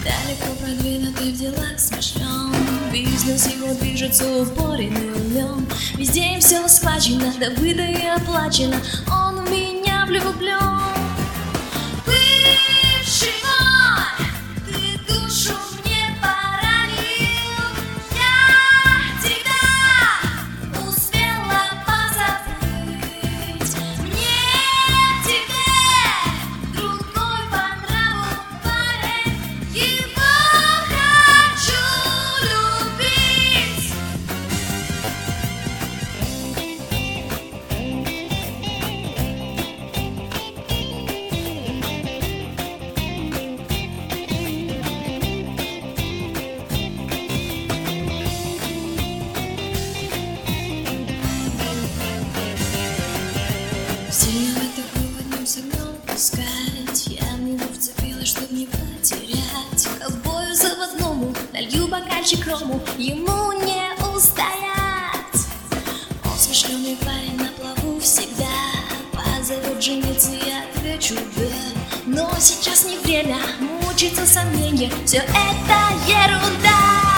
Далеко продвинутый в делах смышлен, бизнес его движется упоренным умем. Везде им все схвачено, добыто и оплачено. Он в меня влюблен. Бывший мой, ты душу мне поранил. Я тебя успела позабыть. Мне тебе другой по нраву парень. Его хочу любить. Сильно такой в одним с огнем пускать. Я в него вцепилась, чтоб не потерять. Ковбою заводному налью бокальчик рому, ему не устоять. Он смышленый парень, на плаву всегда. Позовет жениться, я отвечу да. Но сейчас не время, мучиться сомнения. Все это ерунда.